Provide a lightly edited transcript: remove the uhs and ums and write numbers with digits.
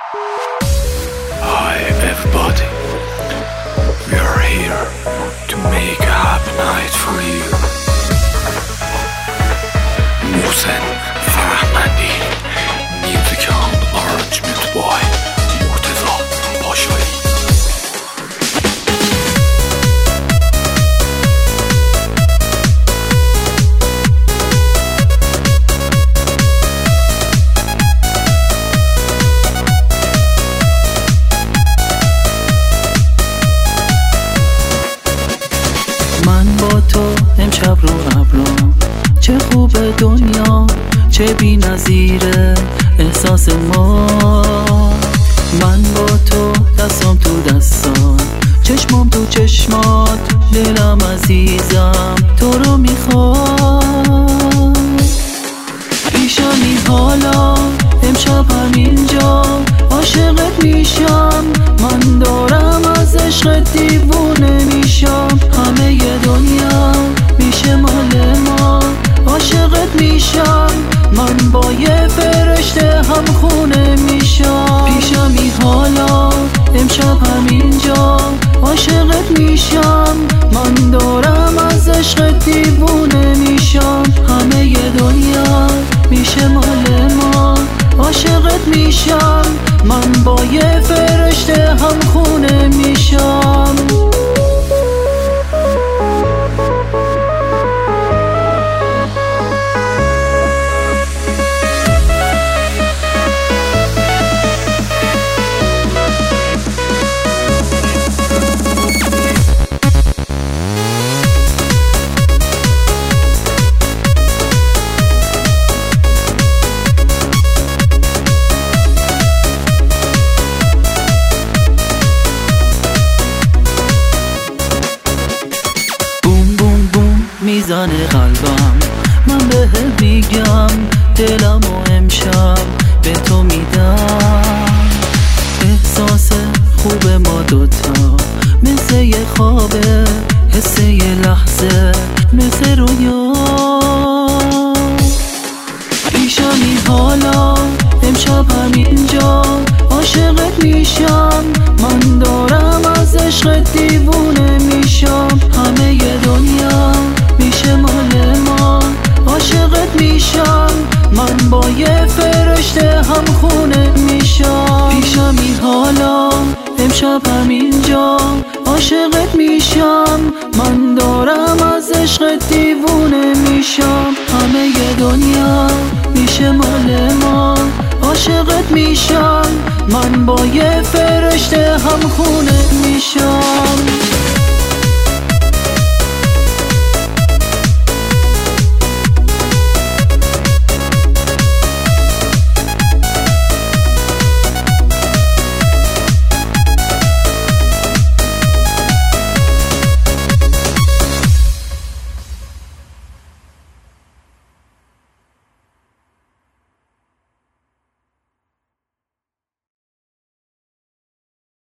Hi everybody, we are here to make a happy night for you. محسن فرهمندی، music on arrangement by مرتضی پاشایی. من با تو امشب رو ابرام، چه خوب دنیا، چه بی نظیره احساس ما. من با تو دستام تو دستات، چشمام تو چشمات، دلم عزیزم تو رو میخواد. پیشمی حالا امشب همینجا، عاشقت میشم، من دارم از عشقت دیوونه میشم. همه ی دنیا میشه مال ما، عاشقت میشم، من با یه فرشته هم خونه میشم. پیشمی حالا امشب همینجا، عاشقت میشم، من دارم از عشقت دیوونه میشم. همه ی دنیا میشه مال ما، عاشقت میشم، من با یه فرشته هم خونه میشم. میزنه قلبم، من بهت میگم دلمو امشب به تو میدم. احساس خوب ما دوتا مثل یه خوابه، حس یه لحظه مثل رویا. پیشمی حالا امشب همینجا، عاشقت میشم، من دارم از عشقت دیوونه میشم. همه ی دنیا میشه مال ما، عاشقت میشم، من با یه فرشته هم خونه میشم. پیشمی حالا امشب همینجا، عاشقت میشم، من دارم از عشقت دیوونه میشم. همه ی دنیا میشه مال ما، عاشقت میشم، من با یه فرشته هم خونه میشم.